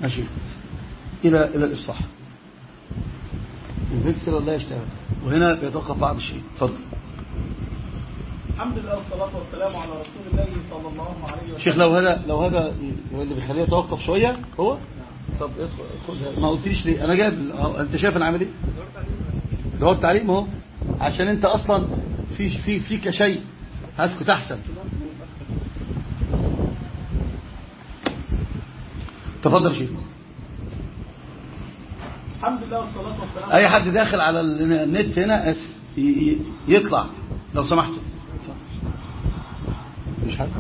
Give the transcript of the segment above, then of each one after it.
ماشي إلى الإفصاح. الفكر لا يشتغل، وهنا بيتوقف بعض الشيء. اتفضل. الحمد لله والصلاة والسلام على رسول الله صلى الله عليه وسلم. شيخ لو هذا اللي بيخليه يتوقف شوية هو. طب ادخل. ما قلتليش ليه؟ انا جايب انت شايف انا عامل ايه؟ دورت عليه. ما هو عشان انت اصلا فيك شيء. هسكت احسن. تفضل يا شيخ. الحمد لله والصلاة والسلام. اي حد داخل على النت هنا اسف يطلع لو سمحتوا. مش حد.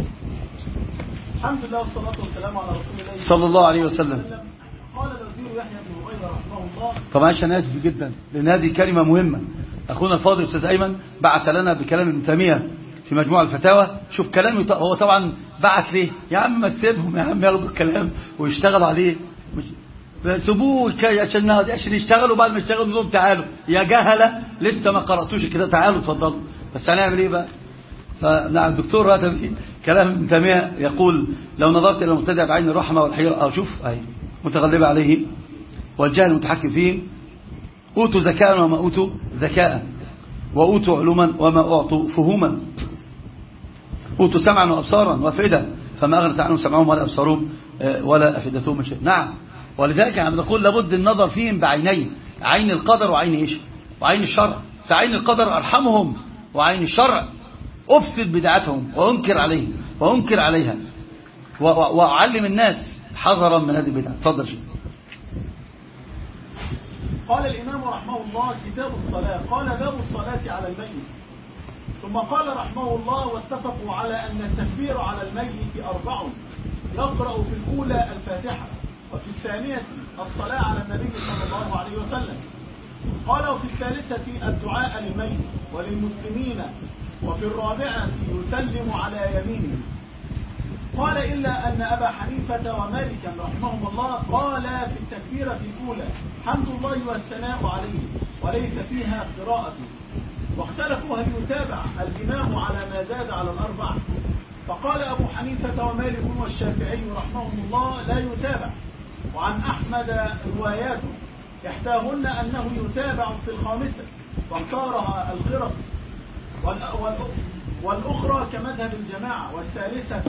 الحمد لله والصلاة والسلام على رسول الله صلى الله عليه وسلم. قال الوزير يحيى بن هريرة رحمه الله. طبعا انا اسف جدا لان هذه كلمة مهمة. اخونا الفاضل استاذ ايمن بعث لنا بكلام ابن تيمية في مجموع الفتاوى. شوف كلامه هو طبعا بعث ليه يا عم ما تسيبهم يا عم ياخدوا الكلام ويشتغلوا عليه. سيبوه عشان يشتغلوا. بعد ما يشتغلوا نقول تعالوا يا جهلة لسه ما قرأتوش كده تعالوا اتفضلوا. بس هنعمل ايه بقى؟ فنعم الدكتور راتب كلام ابن تيمية يقول لو نظرت إلى المبتدع بعين الرحمة والحيرة أو شوف أي متغلبة عليه والجهل المتحكم فيه أوتوا ذكاء وما أوتوا ذكاء وأوتوا علوما وما أعطوا فهوما أوتوا سمعا وأبصارا وأفئدة فما أغنت عنهم سمعهم ولا أبصارهم ولا أفئدتهم من شيء. نعم ولذلك عم نقول لابد النظر فيهم بعينين عين القدر وعين إيش وعين الشرع. فعين القدر أرحمهم وعين الشرع أفسد بدعتهم وأنكر عليه وأنكر عليها وأعلم الناس حذرا من هذه البدعة. تفضل شيء. قال الإمام رحمه الله كتاب الصلاة. قال باب الصلاة على الميت. ثم قال رحمه الله واتفقوا على أن التكبير على الميت 4 يقرأ في الأولى الفاتحة وفي الثانية الصلاة على النبي صلى الله عليه وسلم. قال وفي الثالثة الدعاء للميت وللمسلمين وفي الرابعة يسلم على يمينه. قال إلا أن أبا حنيفة ومالكا رحمهم الله قال في التكبيرة الأولى حمد الله والثناء عليه وليس فيها قراءة. واختلفوا هل يتابع الإمام على ما زاد على 4. فقال أبو حنيفة ومالك والشافعي رحمهم الله لا يتابع. وعن أحمد رواياته إحداهن أنه يتابع في 5 واختارها الخرق والأخرى كمذهب الجماعة والثالثة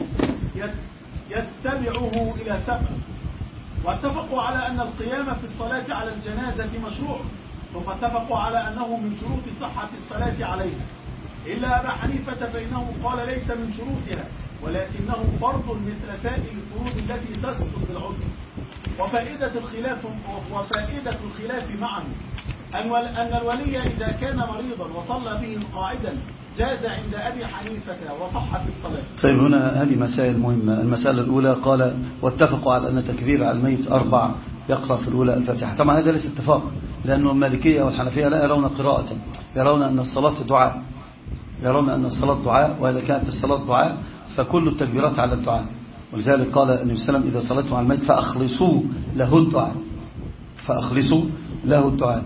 يتبعه إلى 7. واتفقوا على أن القيام في الصلاة على الجنازة مشروع. ثم اتفقوا على أنه من شروط صحة الصلاة عليها. إلا أبا حنيفة فإنه قال ليس من شروطها ولكنه فرض مثل سائر الفروض التي تسقط بالعذر. وفائدة الخلاف معه أن الولي إذا كان مريضا وصلى به قاعدا جاز عند أبي حنيفة وصحت الصلاة. طيب هنا هذه مسائل مهمة. المسألة الأولى قال واتفقوا على أن تكبير على الميت 4 يقرأ في الأولى الفاتحة. طبعا هذا ليس اتفاق لأنه المالكية والحنفية لا يرون قراءة. يرون أن الصلاة دعاء. يرون أن الصلاة دعاء وإذا كانت الصلاة دعاء فكل التكبيرات على الدعاء. ولذلك قال النبي صلى الله عليه وسلم إذا صليتم على الميت فأخلصوا له الدعاء. فأخلصوا له الدعاء.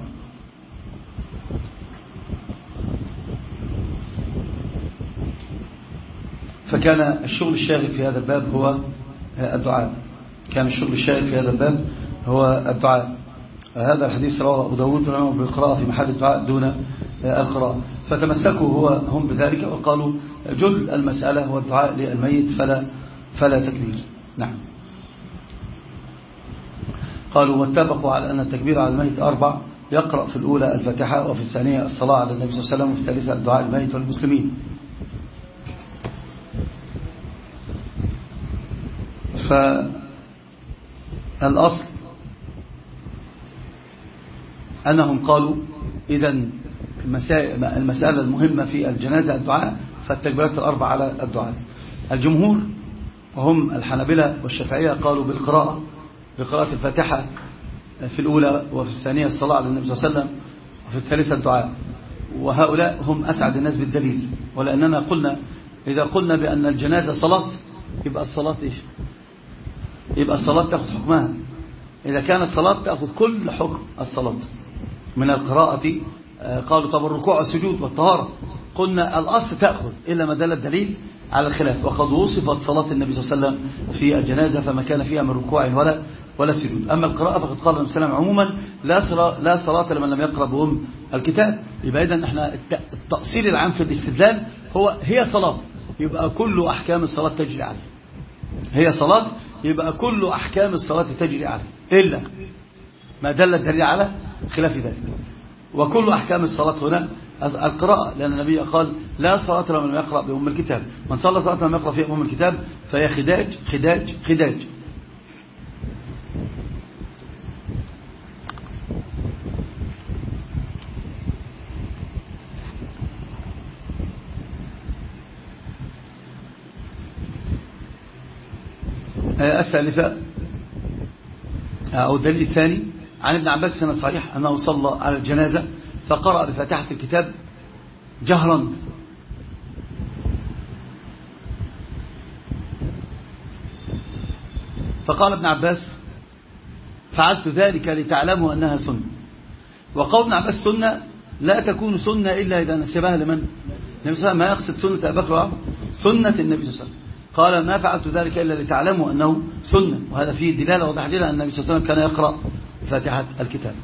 فكان الشغل الشاغل في هذا الباب هو الدعاء. كان الشغل الشاغل في هذا الباب هو الدعاء. هذا الحديث رواه أبو داود بالقراءة في محل الدعاء دون القراءة. فتمسكوا هم بذلك وقالوا جل المسألة هو الدعاء للميت فلا تكبير. نعم. قالوا واتفقوا على أن التكبير على الميت 4 يقرأ في الأولى الفاتحة وفي الثانية الصلاة على النبي صلى الله عليه وسلم وفي الثالثة الدعاء للميت والمسلمين. فالأصل أنهم قالوا إذن المسألة المهمة في الجنازة الدعاء فالتكبيرات 4 على الدعاء. الجمهور وهم الحنابلة والشافعية قالوا بقراءة الفاتحة في الأولى وفي الثانية الصلاة على النبي صلى الله عليه وسلم وفي الثالثة الدعاء. وهؤلاء هم أسعد الناس بالدليل. ولأننا قلنا إذا قلنا بأن الجنازة صلاة يبقى الصلاة إيش؟ يبقى الصلاة تأخذ حكمها. إذا كانت الصلاة تأخذ كل حكم الصلاة من القراءة. قالوا طب الركوع والسجود والطهارة قلنا الأصل تأخذ إلا ما دل الدليل على الخلاف. وقد وصفت صلاة النبي صلى الله عليه وسلم في الجنازة فما كان فيها من ركوع ولا السجود. أما القراءة فقد قال النبي صلى الله عليه وسلم عموما لا صلاة لمن لم يقرأ بأم الكتاب. يبقى إذن احنا التأصيل العام في الاستدلال هي صلاة، يبقى كل أحكام الصلاة تجري عليه. هي صلاة يبقى كل أحكام الصلاة تجري عليه إلا ما دل الدليل على خلاف ذلك. وكل أحكام الصلاة هنا القراءة، لأن النبي قال لا صلاة لمن لم يقرأ بأم الكتاب، من صلى صلاة لم يقرأ في أم الكتاب فهي خداج خداج خداج. الثالثة أو الدليل الثاني عن ابن عباس سنة صحيح أنه صلى على الجنازة فقرأ بفاتحة الكتاب جهرا، فقال ابن عباس فعلت ذلك لتعلموا أنها سنة. وقول ابن عباس سنة لا تكون سنة إلا إذا نسبها لمن؟ النبي صلى الله عليه وسلم. ما يقصد سنة أبي بكر وعمر، سنة النبي صلى الله عليه وسلم. قال ما فعلت ذلك إلا لتعلموا أنه سنة، وهذا فيه دلالة وتحديد أن النبي صلى الله عليه وسلم كان يقرأ فاتحة الكتاب.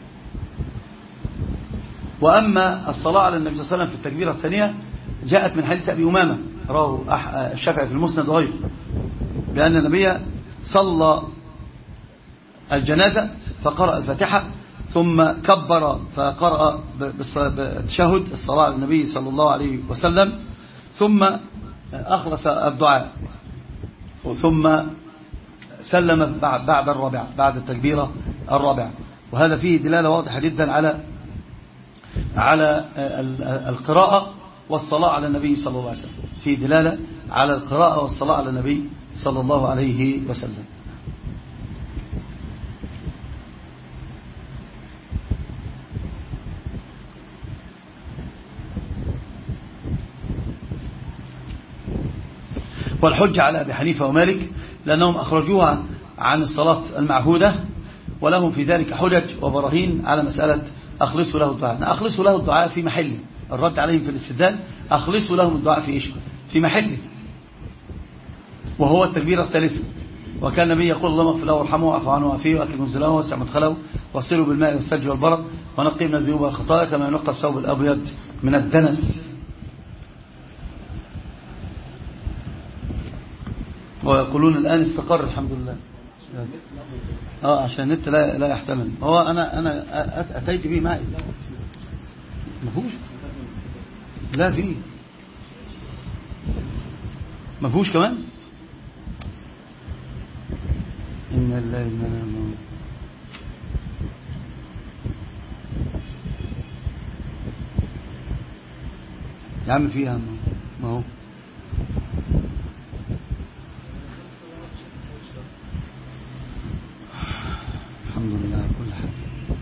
وأما الصلاة على النبي صلى الله عليه وسلم في التكبيرة الثانية جاءت من حديث أبي أمامة رواه الشافعي في المسند وغيره، بأن النبي صلى الجنازة فقرأ الفاتحة ثم كبر فقرأ بتشهد الصلاة على النبي صلى الله عليه وسلم، ثم أخلص الدعاء ثم سلم بعد الرابعة، بعد التكبيرة الرابعة. وهذا فيه دلالة واضحة جدا على القراءة والصلاة على النبي صلى الله عليه وسلم، فيه دلالة على القراءة والصلاة على النبي صلى الله عليه وسلم. والحجة على أبي حنيفة ومالك لأنهم أخرجوها عن الصلاة المعهودة، ولهم في ذلك حجج وبراهين على مسألة أخلصوا له الدعاء. أخلصوا له الدعاء في محله، الرد عليهم في الاستدلال أخلصوا لهم الدعاء في إيش؟ في محله، وهو التكبيرة الثالثة. وكان النبي يقول اللهم اغفر له وارحمه واعف عنه وعافيه واكرم نزله ووسع مدخله واغسله بالماء والثلج والبرد ونقيه من الذنوب والخطايا كما ينقى الثوب الأبيض من الدنس. ويقولون الآن استقر الحمد لله. عشان النت لا يحتمل. هو أنا أتيت به معي مفهوش، لا فيه مفهوش كمان. إن الله إن يا عم فيها ما هو الحمد لله على كل حال.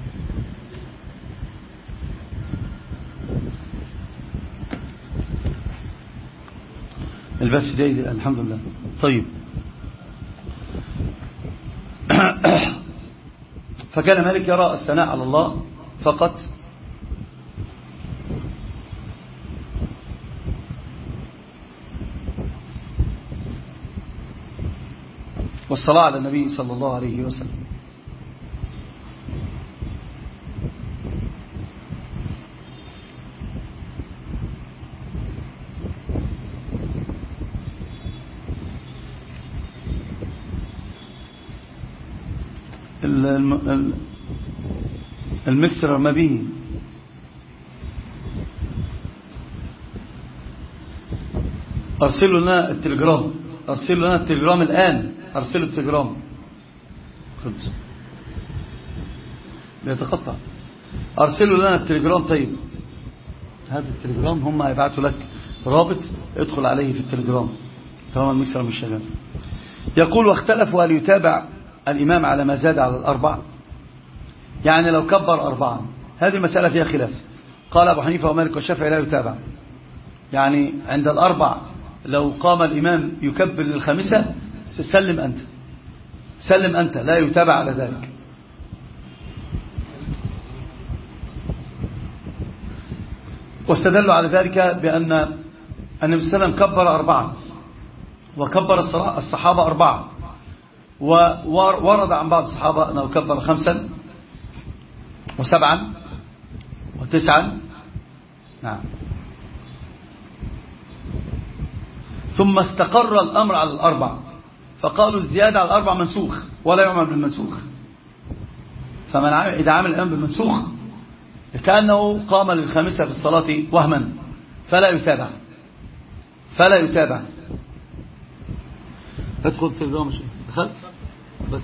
البث جيد الحمد لله. طيب فكان مالك يرى الثناء على الله فقط والصلاة على النبي صلى الله عليه وسلم. المكسر ما به أرسلوا لنا التلجرام، أرسلوا لنا التلجرام الآن، أرسلوا التلجرام خلص بيتقطع. أرسلوا لنا التلجرام. طيب هذا التلجرام هم هيبعثوا لك رابط ادخل عليه في التلجرام طالما المكسر مش شغال. يقول واختلفوا هل يتابع الإمام على ما زاد على الأربع، يعني لو كبر أربعا هذه المسألة فيها خلاف. قال أبو حنيفة ومالك والشافعي لا يتابع، يعني عند الأربع لو قام الإمام يكبر للخامسة سلم أنت لا يتابع على ذلك. واستدلوا على ذلك بأن النبي صلى الله عليه وسلم كبر أربعا وكبر الصحابة أربعة، وورد عن بعض الصحابة أنه كبر 5 و7 و9. نعم. ثم استقر الأمر على الأربع، فقالوا الزيادة على الأربع منسوخ ولا يعمل بالمنسوخ. فمن إذا عمل الأمر بالمنسوخ كأنه قام للخامسة في الصلاة وهما فلا يتابع. ادخل التليجرام. دخلت بس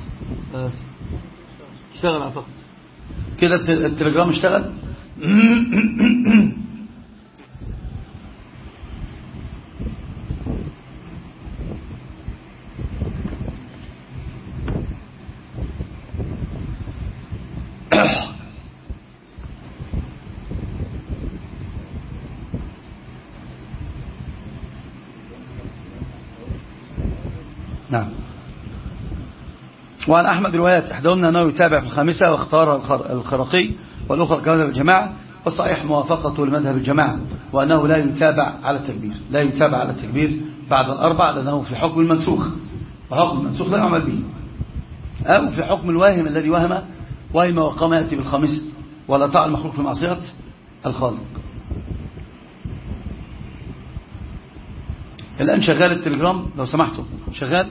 اشتغل اعتقد كده التليجرام اشتغل. نعم. وعن أحمد روايات إحداهن أنه يتابع في الخامسة، واختار الخرقي، والأخرى كمذهب الجماعة، والصحيح موافقته لمذهب الجماعة، وأنه لا يتابع على التكبير بعد الأربع، لأنه في حكم المنسوخ، وحكم المنسوخ لا يعمل به، أو في حكم الواهم الذي وهم وقام يأتي بالخامسة، ولا طاعة المخلوق في معصية الخالق. الآن شغال التليجرام لو سمحتوا، شغال؟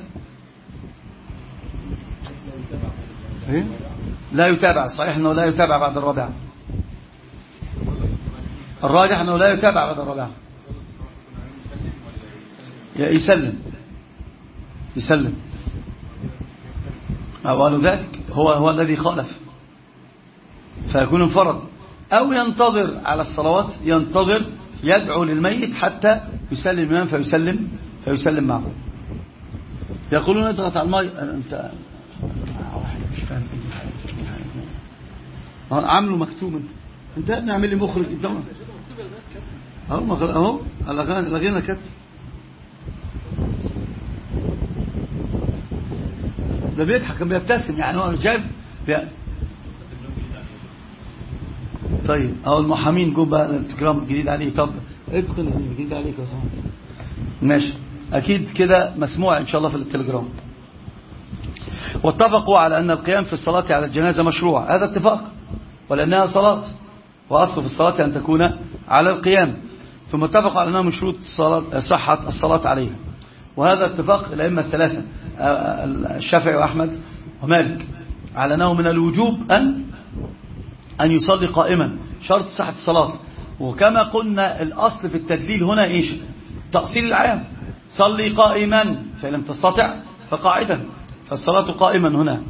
إيه؟ لا يتابع. الصحيح أنه لا يتابع بعد الرابعة. الراجح أنه لا يتابع بعد الرابعة. يسلم. أول ذلك هو الذي خالف، فيكون انفرد، أو ينتظر على الصلوات، يدعو للميت حتى يسلم الإمام فيسلم معه. يقولون اضغط على الماء. أنت مش فاهم عامله مكتوب. انت نعمل لي مخرج قدامك اهو لغينا كتب. ده بيضحك كان بيبتسم، يعني هو جايب طيب اهو المحامين جم بقى التليجرام الجديد عليه. طب ادخل الجديد عليك يا صاحبي. ماشي، اكيد كده مسموع ان شاء الله في التليجرام. واتفقوا على أن القيام في الصلاة على الجنازة مشروع، هذا اتفاق، ولأنها صلاة، وأصل في الصلاة أن تكون على القيام. ثم اتفقوا على أنها من شروط صحة الصلاة عليها، وهذا اتفاق الأئمة الثلاثة الشافعي وأحمد ومالك على أنه من الوجوب أن يصلي قائما، شرط صحة الصلاة. وكما قلنا الأصل في التدليل هنا إيش؟ تأصيل العام، صلي قائما، فإن لم تستطع فقاعدا، فالصلاة قائما هنا.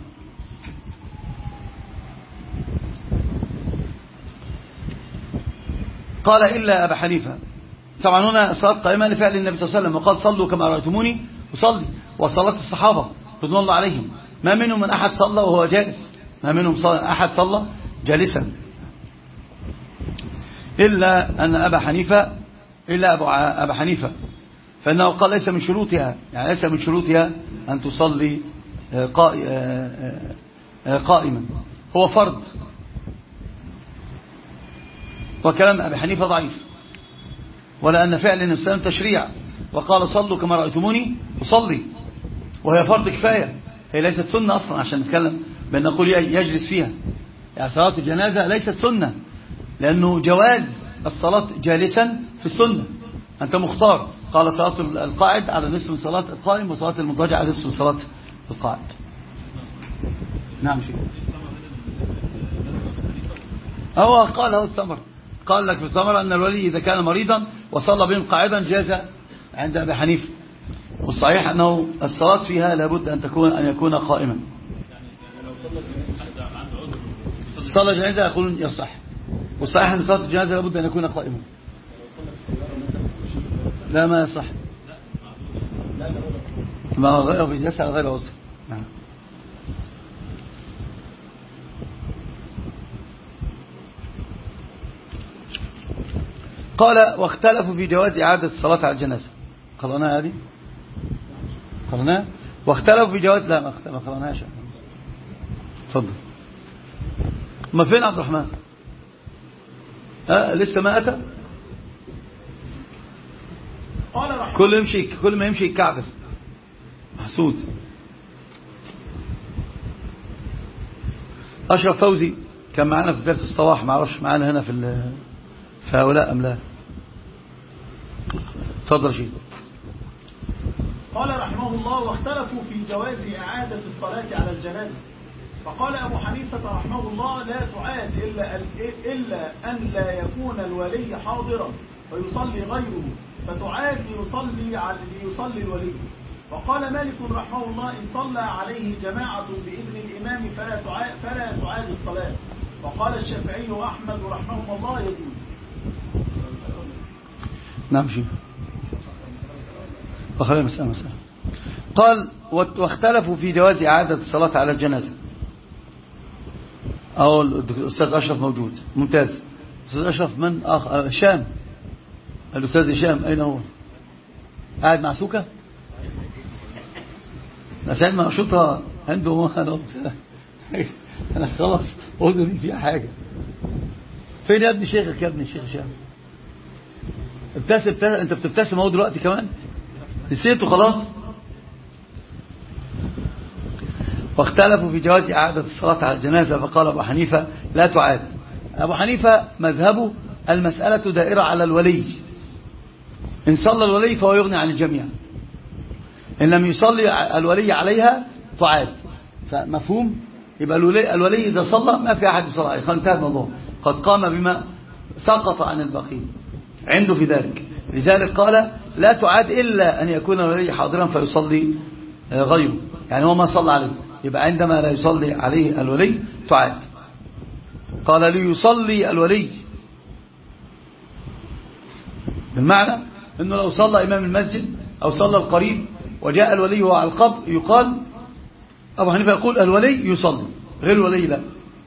قال إلا أبا حنيفة. طبعا هنا الصلاة قائمة لفعل النبي صلى الله عليه وسلم، وقال صلوا كما رأيتموني أصلي، وصلاة الصحابة رضوان الله عليهم ما منهم من أحد صلى وهو جالس، ما منهم أحد صلى جالسا، إلا أن أبا حنيفة فإنه قال ليس من شروطها، يعني ليس من شروطها أن تصلي قائما، هو فرض. وكلام أبي حنيفة ضعيف، ولأن فعل الإنسان تشريع، وقال صلوا كما رأيتموني أصلي، وهي فرض كفاية، هي ليست سنة أصلا عشان نتكلم بأن نقول يجلس فيها. يعني صلاة الجنازة ليست سنة، لأنه جواز الصلاة جالسا في السنة، أنت مختار. قال صلاة القاعد على نصف من صلاة القائم، وصلاة المضطجع على نصف من صلاة القاعد. نعم شيء هو قال الثمر، قال لك في الثمر أن الولي إذا كان مريضا وصلى بهم قاعدا جاز عند أبي حنيفة، والصحيح أنه الصلاة فيها لابد أن يكون قائما. صلى الجنازة يقولون يصح، والصحيح أن صلاة الجنازة لابد أن يكون قائما. لا ما يصح، ما هو غير يسأل غير وصف. نعم. قال واختلفوا في جواز إعادة الصلاة على الجنازة. قرأناها هذه؟ قرأناها؟ واختلفوا في جواز، لا ما قرأناهاش. تفضل. ما فين عبد الرحمن؟ لسه ما أتى؟ كل ما يمشي يكعبر محسود. أشرف فوزي كان معنا في درس الصباح، ما اعرفش معنا هنا في هؤلاء أم لا. تفضل شيء. قال رحمه الله: واختلفوا في جواز إعادة الصلاة على الجنازة. فقال أبو حنيفة رحمه الله: لا تعاد إلا أن لا يكون الولي حاضرا فيصلي غيره، فتعاد ليصلي الولي. وقال مالك رحمه الله: إن صلى عليه جماعة بإذن الإمام فلا تعاد الصلاة. وقال الشافعي وأحمد رحمه الله: يجوز. نعم شيء. وخلال مسألة. قال: واختلفوا في جواز إعادة الصلاة على الجنازة. أو الأستاذ أشرف موجود، ممتاز. الأستاذ أشرف من هشام، الأستاذ هشام أين هو؟ قاعد مع سوكا؟ أسأل ما أشوطها عنده. أنا خلاص أذني فيها حاجة. فين يا ابن شيخك يا ابن الشيخ هشام؟ ابتسم. أنت بتبتسم اهو دلوقتي كمان، نسيته خلاص. واختلفوا في جواز إعادة الصلاة على الجنازة. فقال أبو حنيفة: لا تعاد. أبو حنيفة مذهبه المسألة دائرة على الولي، إن صلى الولي فهو يغني عن الجميع، إن لم يصلي الولي عليها تعاد. فمفهوم؟ يبقى الولي إذا صلى ما في أحد يصلي عليه، انتهى الموضوع، قد قام بما سقط عن الباقين عنده في ذلك. لذلك قال: لا تعاد إلا أن يكون الولي حاضرا فيصلي غيره، يعني هو ما صلى عليه، يبقى عندما لا يصلي عليه الولي تعاد. قال: ليصلي الولي، بالمعنى أنه لو صلى إمام المسجد أو صلى القريب وجاء الولي وهو على القبر، يقال أبو حنيفة يقول الولي يصلي، غير الولي لا.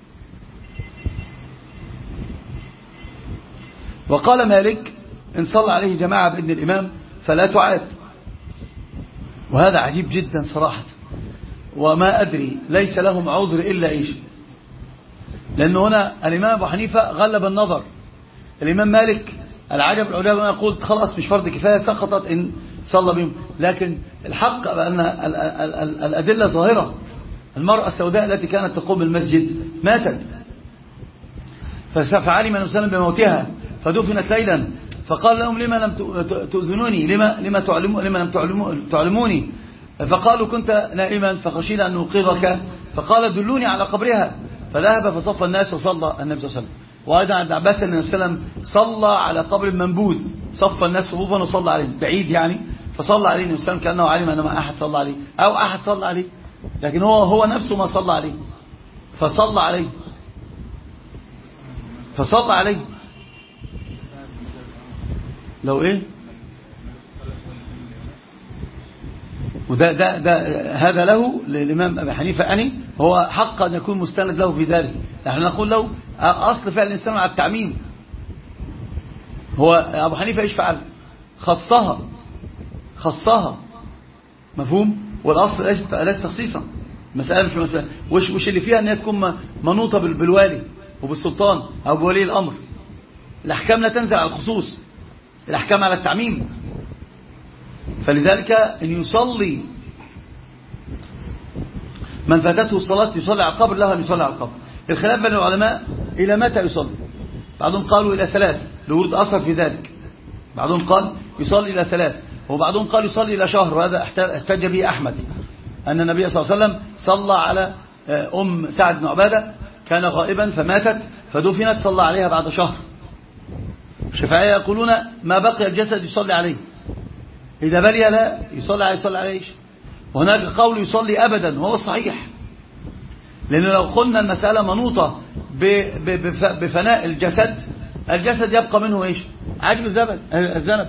وقال مالك: إن صلى عليه جماعة بإذن الإمام فلا تعاد. وهذا عجيب جدا صراحة، وما أدري ليس لهم عذر إلا إيش، لأنه هنا الإمام أبو حنيفة غلب النظر. الإمام مالك العجب العلماء يقول خلاص مش فرض كفاية، سقطت إن صلى بهم. لكن الحق بأن الأدلة ظاهرة. المرأة السوداء التي كانت تقوم بالمسجد ماتت، فعلم النبي صلى الله عليه وسلم بموتها فدفنت ليلا، فقال لهم: لما لم تؤذنوني، لما لم تعلموني؟ فقالوا: كنت نائما فخشينا أن نوقظك، فقال: دلوني على قبرها. فذهب فصف الناس وصلى النبي صلى الله عليه وسلم. وأيضا عن عباس أن النبي صلى الله عليه وسلم صلى على قبر منبوذ، صف الناس صفوفا وصلى عليه بعيد يعني، فصلى عليه النبي صلى الله عليه وسلم كأنه علم أن ما أحد صلى عليه أو أحد صلى عليه، لكن هو نفسه ما صلى عليه، فصلى عليه لو إيه. وده هذا له للإمام أبي حنيفة هو حق أن يكون مستند له في ذلك. نحن نقول له أصل فعل الإنسان على التعميم، هو أبو حنيفة إيش فعل؟ خصها، مفهوم؟ والأصل ليس تخصيصا. مسألة مش مسألة وش اللي فيها أن هي تكون منوطة بالوالي وبالسلطان أو بولي الأمر. الأحكام لا تنزل على الخصوص، الأحكام على التعميم. فلذلك إن يصلي من فاتته الصلاة يصلي على القبر، له أن يصلي على القبر. الخلاف بين العلماء إلى متى يصلي. بعضهم قالوا إلى 3 لورد أثر في ذلك، بعضهم قال يصلي إلى 3، وبعضهم قال يصلي إلى شهر. وهذا احتج به أحمد، أن النبي صلى الله عليه وسلم صلى على أم سعد بن عبادة، كان غائبا فماتت فدفنت، صلى عليها بعد شهر. الشافعية يقولون ما بقي الجسد يصلي عليه، إذا بلي لا يصلي عليه. وهناك قول يصلي أبدا وهو الصحيح، لأنه لو قلنا المسألة منوطة بفناء الجسد يبقى منه إيش؟ عجب الذنب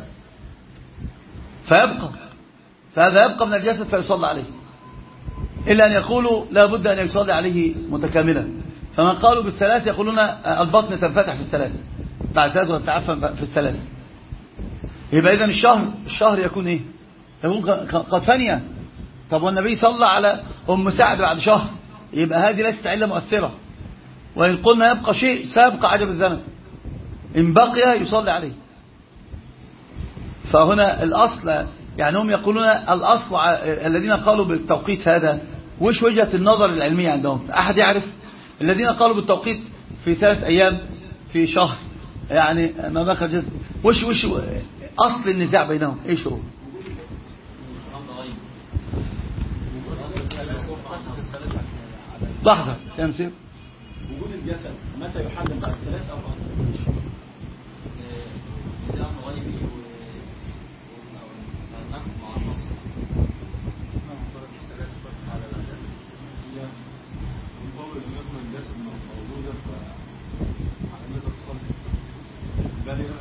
فهذا يبقى من الجسد فيصلى عليه، إلا أن يقولوا لا بد أن يصلي عليه متكاملا. فمن قالوا بالثلاث يقولون البطن تنفتح في الثلاث، بعد 3 وتتعفن في الثلاث. يبقى إذن الشهر يكون إيه؟ يكون قد فني. طب والنبي صلى على أم سعد بعد شهر، يبقى هذه ليست علة مؤثرة. وإن قلنا يبقى شيء سابق عجب الذنب، إن بقي يصلي عليه. فهنا الأصل، يعني هم يقولون الأصل الذين قالوا بالتوقيت هذا، وش وجهة النظر العلمية عندهم؟ أحد يعرف؟ الذين قالوا بالتوقيت في 3 أيام في شهر، يعني ما بقى جزء. وش أصل النزاع بينهم إيش هو؟ لحظة يا مسير. وجود الجسد متى يحدد بعد 3 أو 4؟ نظام غيبي ونقف مع النص. مقابل بالنسبة للجسد موجودة على مدى الصلب.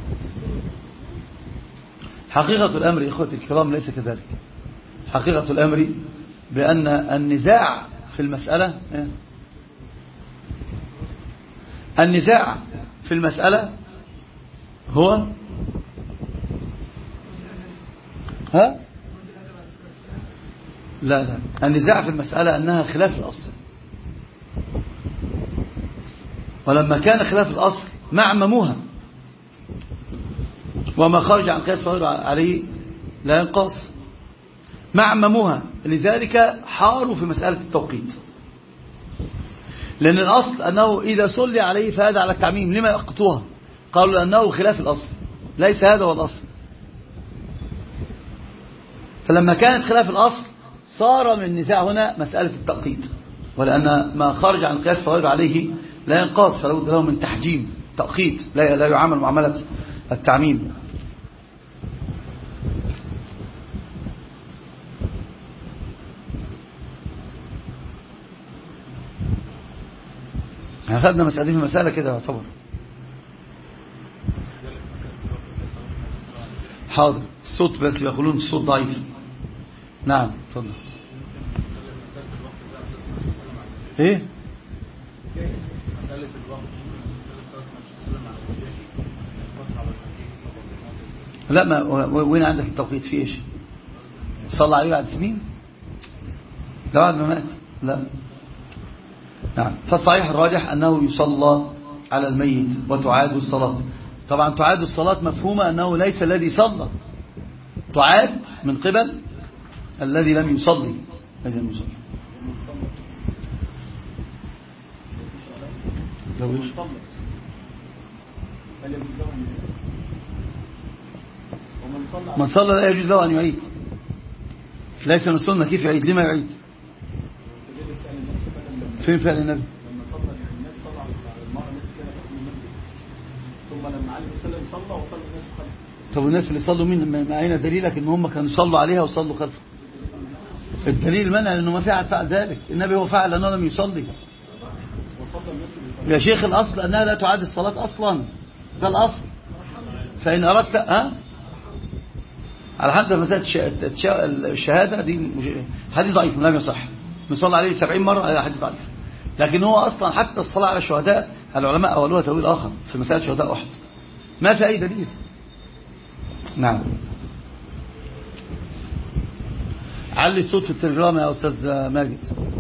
حقيقة الأمر إخوتي الكرام ليس كذلك. حقيقة الأمر بأن النزاع في المسألة هو لا النزاع في المسألة أنها خلاف الأصل، ولما كان خلاف الأصل معمموها، وما خرج عن قياس فهو عليه لا ينقاص، معمموها. لذلك حاروا في مسألة التوقيت، لأن الأصل أنه إذا صلي عليه فهذا على التعميم. لما يقطوها؟ قالوا لأنه خلاف الأصل، ليس هذا هو الأصل. فلما كانت خلاف الأصل صار من النزاع هنا مسألة التوقيت، ولأن ما خرج عن قياس فهو عليه لا ينقاص، فلا بد له من تحجيم توقيت، لا يعامل معاملة التعميم. أخذنا مسألة في مسألة كده يعتبر. حاضر. الصوت بس يقولون الصوت ضعيف. نعم تفضل. ايه لا، ما وين عندك التوقيت في ايش؟ صلى عليه بعد سنين؟ لا بعد ما مات. لا. نعم. فالصحيح الراجح أنه يصلى على الميت وتعاد الصلاة. طبعا تعاد الصلاة مفهومة أنه ليس الذي صلى، تعاد من قبل الذي لم يصلي. من صلى لا يجوز له أن يعيد. ليس من السنة. كيف يعيد؟ لما يعيد؟ فين فعل النبي؟ لما صلى الناس صلى على المرأة مثل كده في المسجد، ثم لما عليه السلام صلى وصلى الناس خلفه. طب الناس اللي صلوا مين؟ ما أين دليلك ان هم كانوا صلوا عليها وصلوا خلفه؟ الدليل منع لانه ما في احد فعل ذلك. النبي هو فعل لانه لم يصلي. يا شيخ الاصل انها لا تعاد الصلاة اصلا، ده الاصل. فان اردت على حسب مسألة الشهادة دي حديث ضعيف لم يصح. نصلي عليه 70 مرة هذا حديث ضعيف. لكن هو أصلا حتى الصلاة على الشهداء العلماء أولوها تأويل آخر في مسألة شهداء أحد، ما في أي دليل. نعم. علي الصوت في التليجرام يا أستاذ ماجد.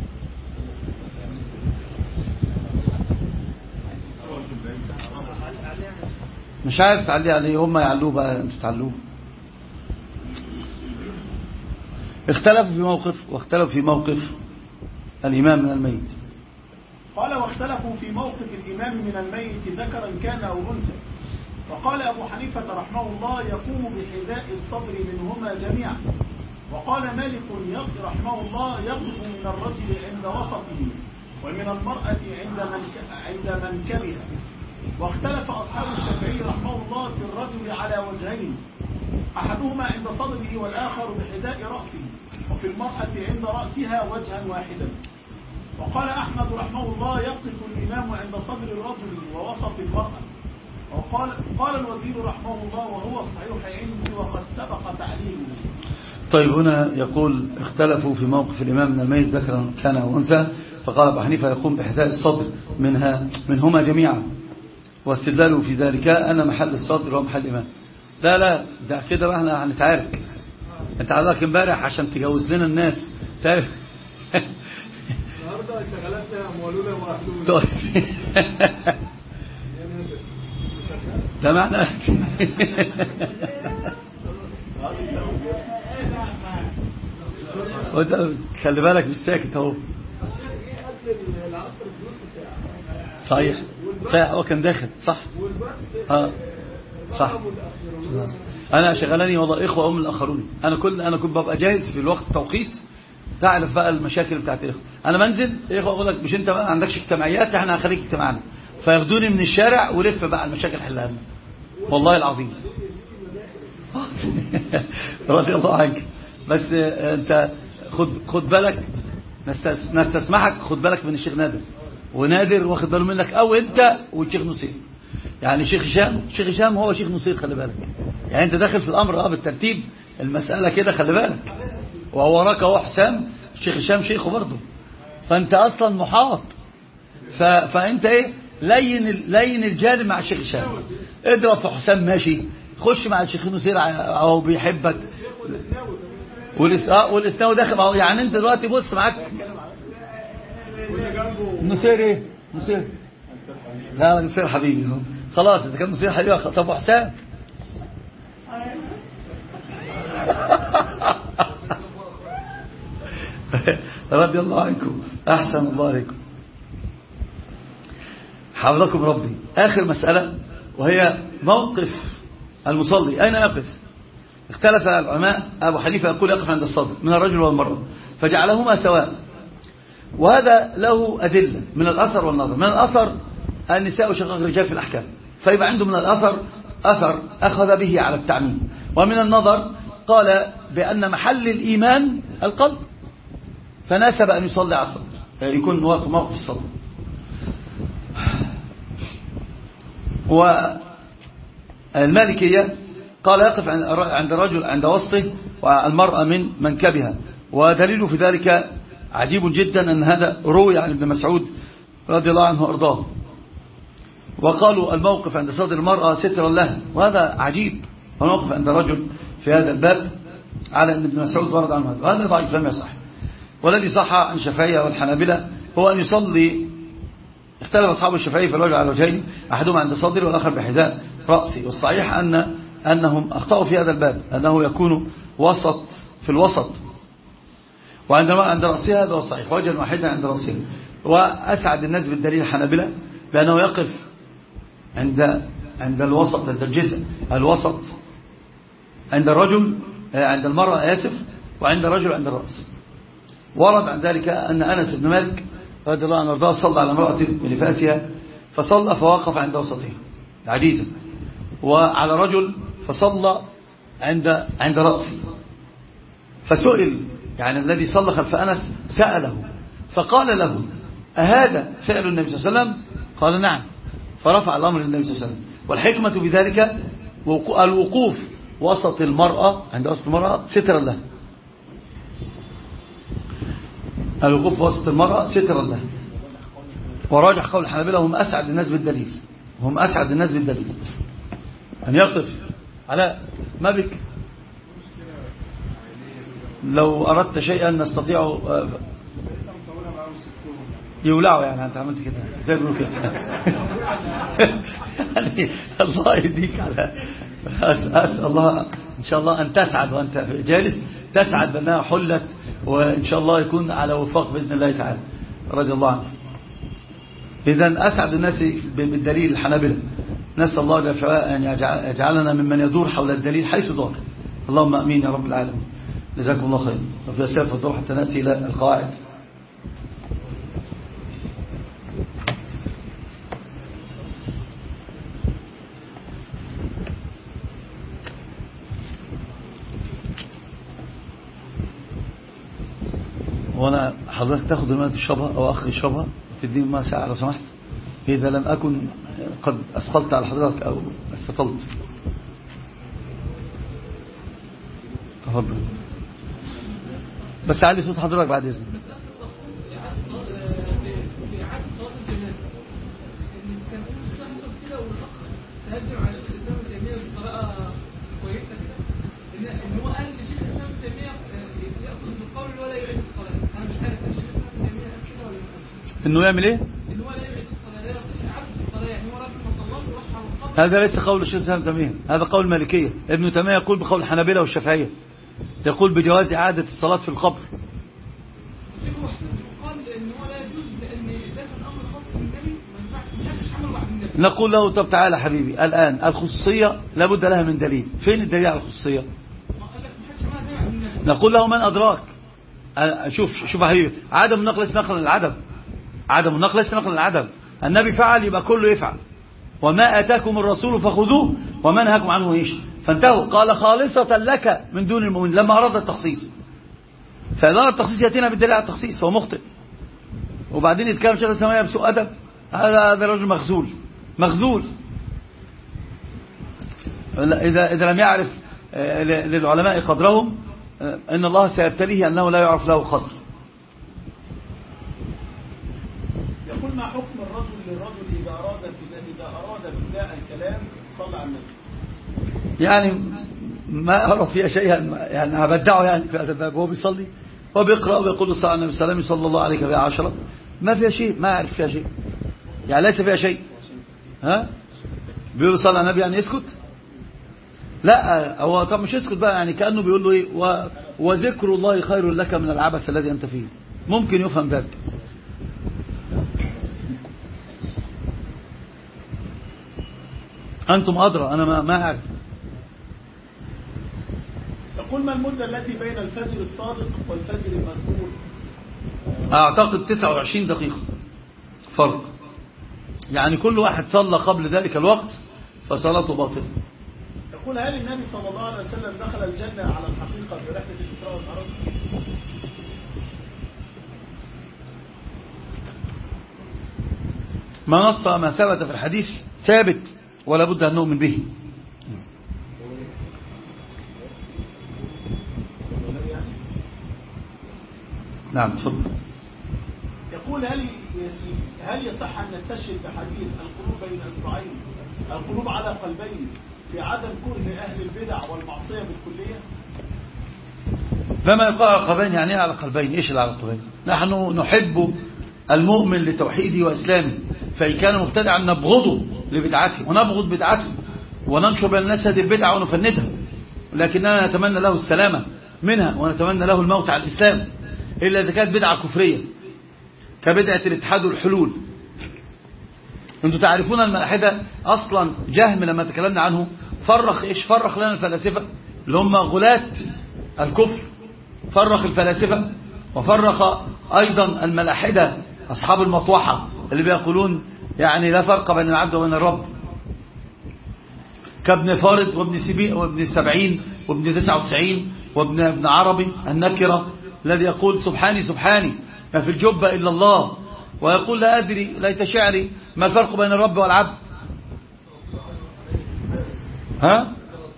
مش عارف تعلي عليه، هم يعلوه بقى انتوا تعلوه. اختلفوا في موقف الإمام من الميت. قال واختلفوا في موقف الإمام من الميت ذكرا كان أو أنثى. فقال أبو حنيفة رحمه الله يقوم بحذاء الصدر منهما جميعا. وقال مالك رحمه الله يقف من الرجل عند وسطه ومن المرأة عند منكبها. واختلف أصحاب الشافعي رحمه الله في الرجل على وجهين، أحدهما عند صدره والآخر بحذاء رأسه، وفي المرأة عند رأسها وجها واحدا. وقال أحمد رحمه الله يقف الإمام عند صدر الرجل ووسط المرأة. قال الوزير رحمه الله وهو الصحيح عندي وقد سبق تعليله. طيب هنا يقول اختلفوا في موقف الإمام من الميت ذكرا كان أو أنثى. فقال أبو حنيفة يقوم بإحداء الصدر منهما جميعا، واستدلالوا في ذلك أن محل الصدر هو محل الإمام. لا ده كده بقى احنا هنتعارك. انت عذرك امبارح عشان تجوز لنا الناس النهارده شغلاتنا مولوده ومحلوله. طيب ده معنى وانت خلي بالك مش ساكت اهو. صحيح، هو كان داخل صح. صح. انا شغلاني والله اخوه الاخرون. انا كنت ببقى جاهز في الوقت التوقيت. تعرف بقى المشاكل بتاعت الاخوه. انا منزل اخوه اقول لك مش انت بقى ما عندكش اجتماعيات، احنا هنخليك اجتماعنا، فياخدوني من الشارع ولف بقى المشاكل حلها لنا والله العظيم. رضي الله عنك. بس انت خد بالك، نستسمحك خد بالك من الشيخ نادر، ونادر واخد باله منك، او انت والشيخ نصير. يعني شيخ هشام هو شيخ نصير، خلي بالك. يعني انت داخل في الامر بالترتيب المسألة كده، خلي بالك. ووراك هو حسام، الشيخ هشام شيخه برضه، فانت اصلا محاط. فانت ايه، لين الجانب مع الشيخ هشام، اضرب في حسام ماشي، خش مع الشيخ نصير او بيحبك، والاسناوي داخل. يعني انت دلوقتي بص معاك نصير ايه، نصير لا نصير حبيبي خلاص. اذا كان نصير حبيبي طب حسام رضي الله عنكم، احسن الله عليكم، حفظكم ربي. اخر مسألة وهي موقف المصلي، اين يقف؟ اختلف العلماء. ابو حنيفة يقول يقف عند الصدر من الرجل والمرأة، فجعلهما سواء، وهذا له أدلة من الأثر والنظر. من الأثر النساء شقاق الرجال في الأحكام، فيبقى عنده من الأثر أثر أخذ به على التعميم. ومن النظر قال بأن محل الإيمان القلب، فناسب أن يصلي على الصدر، يكون موقف الصدر. والمالكية قال يقف عند الرجل عند وسطه والمرأة من منكبها، ودليل في ذلك عجيب جدا أن هذا روي عن ابن مسعود رضي الله عنه وارضاه. وقالوا الموقف عند صدر المرأة سترا لها، وهذا عجيب. الموقف عند رجل في هذا الباب على أن ابن مسعود ورد عنه هذا، وهذا ضعيف لم يصح. والذي صح عن الشافعية والحنابلة هو أن يصلي. اختلف أصحاب الشافعية في الرجل على وجهين، أحدهما عند صدره والآخر بحذاء رأسه. والصحيح أنهم أخطأوا في هذا الباب، أنه يكون وسط في الوسط، وعندما عند رأسها هذا هو الصحيح، وجها واحدا عند رأسها. وأسعد الناس بالدليل الحنابلة بأنه يقف عند الوسط، عند الجزء الوسط، عند الرجل عند المرأة آسف، وعند الرجل عند الرأس. ورد عن ذلك أن أنس بن مالك رضي الله عنه وارضاه صلى على امرأة بنفاسها فصلى فوقف عند وسطها عجيزا، وعلى رجل فصلى عند رأسه. فسئل، يعني الذي صلى خلف أنس سأله فقال له أهذا فعل النبي صلى الله عليه وسلم؟ قال نعم. فرفع الأمر للنبي صلى الله عليه وسلم. والحكمة بذلك الوقوف وسط المرأة، عند وسط المرأة سترا لها، الوقوف وسط المرأة سترا لها. وراجح قول الحنابلة هم أسعد الناس بالدليل، هم أسعد الناس بالدليل أن يقف على ما بك. لو أردت شيئا نستطيع يولعوا، يعني أنت عملت كده زي ما كده يعني الله يديك على أسأل الله إن شاء الله أن تسعد وأنت جالس، تسعد بأنها حلت، وإن شاء الله يكون على وفاق بإذن الله تعالى رضي الله عنه. إذن أسعد الناس بالدليل الحنابلة. نسأل الله أن يجعلنا ممن يدور حول الدليل حيث دار. اللهم أمين يا رب العالمين. جزاكم الله خير. وفي أسئلة الدور حتى نأتي إلى القواعد. وانا حضرتك تاخد الماء تشربها او اخر يشربها وتديني ماء ساعة لو سمحت، اذا لم اكن قد اسقلت على حضرتك او استطلت. تفضل بس علي صوت حضرتك بعد اذنك. انه يعمل ايه؟ هذا ليس قول الشيخ ابن تيمية، هذا قول المالكية. ابن تيمية يقول بقول الحنابلة والشافعية، يقول بجواز إعادة الصلاة في القبر. نقول له طب تعالى حبيبي الآن الخصوصية لابد لها من دليل. فين الدليل على الخصوصية؟ نقول له من أدراك. شوف يا حبيبي، عدم النقل ليس نقلا للعدم. عدم النقل ليس نقلا للعدم. النبي فعل يبقى كله يفعل. وما آتاكم الرسول فخذوه وما نهاكم عنه ايش فانتهوا. قال خالصة لك من دون المؤمنين لما أراد التخصيص. فإذا أراد التخصيص يأتينا بالدليل على التخصيص، هو مخطئ. وبعدين يتكلم شيخ السماوية بسوء أدب، هذا رجل مخذول. إذا لم يعرف للعلماء قدرهم إن الله سيبتليه أنه لا يعرف له قدر. يقول ما حكم الرجل للرجل إذا أراد ابتداء الكلام صلى على النبي؟ يعني ما أرى فيها شيئا، يعني هبدعه يعني في هذا الباب. هو بيصلي وبيقرأ ويقول صلى الله عليه وسلم صلى الله عليه بها 10، ما فيها شيء، ما أعرف فيها شيء، يعني ليس فيها شيء. ها بيقول صلى على النبي يعني يسكت؟ لا، هو طب مش يسكت بقى، يعني كأنه بيقول له ايه وذكر الله خير لك من العبث الذي أنت فيه. ممكن يفهم ذلك. أنتم أدرى، أنا ما أعرف. يقول ما المدة التي بين الفجر الصادق والفجر المذكور؟ أعتقد 29 دقيقة فرق، يعني كل واحد صلى قبل ذلك الوقت فصلاته باطلة. يقول هل النبي صلى الله عليه وسلم دخل الجنة على الحقيقة في رحلة الإسراء والمعراج؟ ما نص ما ثبت في الحديث ثابت ولا بد أن نؤمن به. نعم تفضل. يقول هل يصح أن نستشهد بحديث القلوب بين إصبعين، القلوب على قلبين، في عدم كره أهل البدع والمعصية بالكلية؟ لما يقال على قلبين يعني على قلبين، إيش اللي على قلبين؟ نحن نحب المؤمن لتوحيده وإسلامه، فإن كان مبتدعا نبغضه لبدعته ونبغض بدعته وننشر بين الناس هذه البدعة ونفندها، لكننا نتمنى له السلامة منها ونتمنى له الموت على الإسلام، إلا إذا كانت بدعة كفرية كبدعة الاتحاد والحلول. أنتم تعرفون الملاحدة أصلا جهم لما تكلمنا عنه فرق لنا الفلاسفة اللي هم غلاة الكفر، فرق الفلاسفة وفرق أيضا الملاحدة أصحاب المطوحة اللي بيقولون يعني لا فرق بين العبد وبين الرب، كابن فارض وابن سبعين وابن 99 وابن عربي النكرة الذي يقول سبحاني ما في الجبة إلا الله، ويقول لا أدري ليت شعري ما الفرق بين الرب والعبد. ها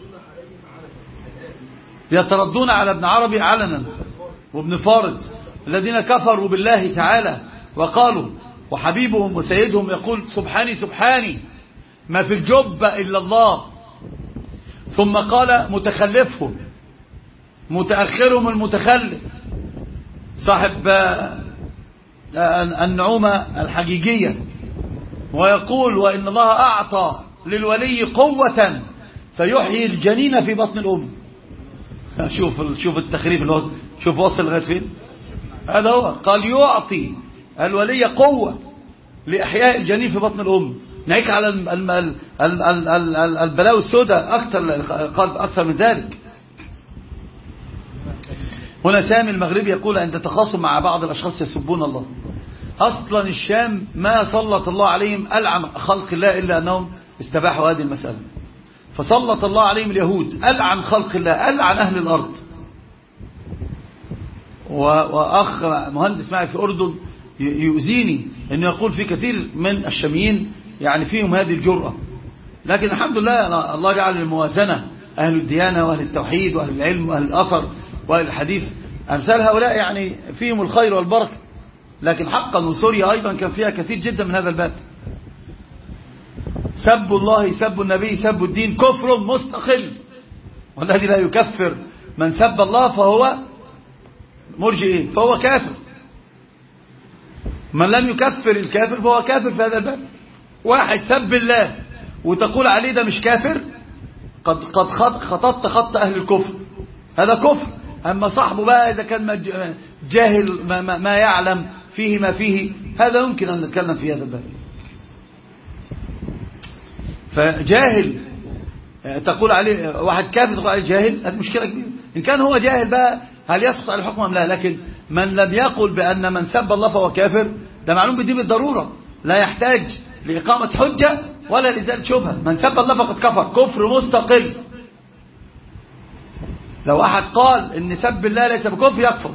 يتردون على ابن عربي علنا وابن فارض الذين كفروا بالله تعالى وقالوا وحبيبهم وسيدهم يقول سبحاني ما في الجبة إلا الله، ثم قال متخلفهم متأخرهم المتخلف صاحب النعومة الحقيقية، ويقول وإن الله أعطى للولي قوة فيحيي الجنين في بطن الأم. شوف التخريف اللي هو شوف وصل لغاية فين. هذا هو قال يعطي الولي قوة لإحياء الجنين في بطن الأم. نعيك على البلاوي السوداء أكثر من ذلك. هنا سامي المغربي يقول عند تخاصم مع بعض الأشخاص يسبون الله. أصلا الشام ما سلط الله عليهم ألعن خلق الله إلا أنهم استباحوا هذه المسألة، فسلط الله عليهم اليهود ألعن خلق الله، ألعن أهل الأرض. وأخ مهندس معي في أردن يؤذيني أنه يقول في كثير من الشاميين يعني فيهم هذه الجرأة، لكن الحمد لله الله جعل الموازنة، أهل الديانة وأهل التوحيد وأهل العلم وأهل الأثر وأهل الحديث أمثال هؤلاء يعني فيهم الخير والبركة، لكن حقا وسوريا أيضا كان فيها كثير جدا من هذا الباب. سب الله سب النبي سب الدين كفر مستقل، والذي لا يكفر من سب الله فهو مرجئ فهو كافر، من لم يكفر الكافر فهو كافر في هذا الباب. واحد سب الله وتقول عليه ده مش كافر، قد خططت خط أهل الكفر، هذا كفر. أما صاحبه بقى إذا كان جاهل ما يعلم فيه ما فيه، هذا يمكن أن نتكلم في هذا الباب. فجاهل تقول عليه واحد كافر تقول عليه جاهل، هذه مشكلة كبيرة. إن كان هو جاهل بقى هل يسقط على الحكم أم لا؟ لكن من لم يقل بأن من سب الله فهو كافر ده معلوم بدين بالضرورة، لا يحتاج لإقامة حجة ولا لإزالة شبهة. من سب الله فقد كفر مستقل. لو أحد قال إن سب الله ليس بكفر يكفر.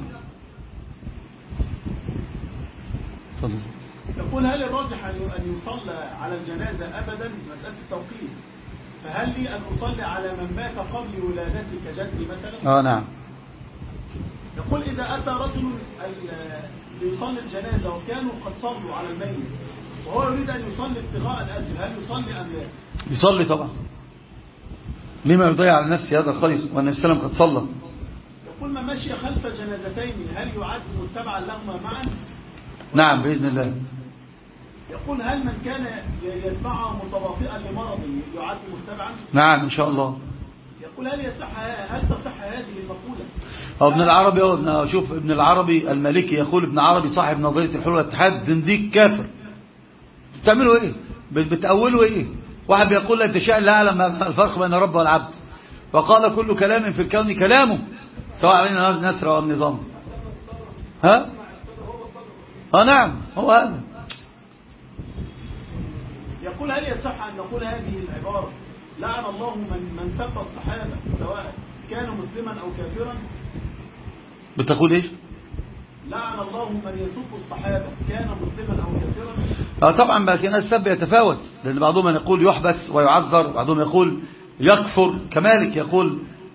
يقول هل الراجح أن يصلى على الجنازة أبدا؟ مسألة التوقيت، فهل لي أن أصلي على من مات قبل ولادتي كجدي مثلا؟ نعم. يقول إذا أتى رجل ليصلي الجنازة وكانوا قد صلوا على الميت وهو يريد أن يصلي ابتغاء الأجر، هل يصلي أم لا؟ يصلي طبعا، لما يضيع على نفسه هذا الخير والنبي صلى الله عليه وسلم قد صلى. يقول من مشي خلف جنازتين هل يعد متبعا لهما معا؟ نعم بإذن الله. يقول هل من كان يتبعه متواطئا لمرضه يعد متبعا؟ نعم إن شاء الله. يقول هل تصح هذه المقولة؟ ابن العربي شوف ابن العربي المالكي يقول ابن عربي صاحب نظرية الحلول والاتحاد زنديق كافر. بتعملوا ايه؟ بتأولوا ايه؟ واحد بيقول لا تشاء لا أعلم الفرق بين الرب والعبد، وقال كل كلام في الكون كلامه سواء علينا نثر أو النظام. ها؟ نعم هو هذا. يقول هل يصح أن نقول هذه العبارة لعن الله من سب الصحابة سواء كان مسلما أو كافرا؟ بتقول ايش؟ لعن الله من يسب الصحابة كان مسلما أو كافرا؟ طبعا لكن السب يتفاوت، لأن بعضهم يقول يحبس ويعذر، بعضهم يقول يكفر كمالك يقول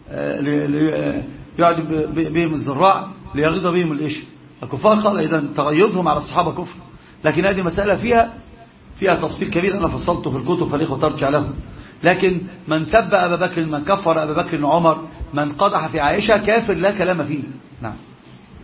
يعد بهم الزراع ليغيظ بهم الإيش الكفار. قال إذا تغيظهم على الصحابة كفر، لكن هذه مسألة فيها تفصيل كبير أنا فصلته في الكتب فالإخوة ترجع له. لكن من سب أبا بكر، من كفر أبا بكر وعمر، من قدح في عائشة كافر لا كلام فيه. نعم.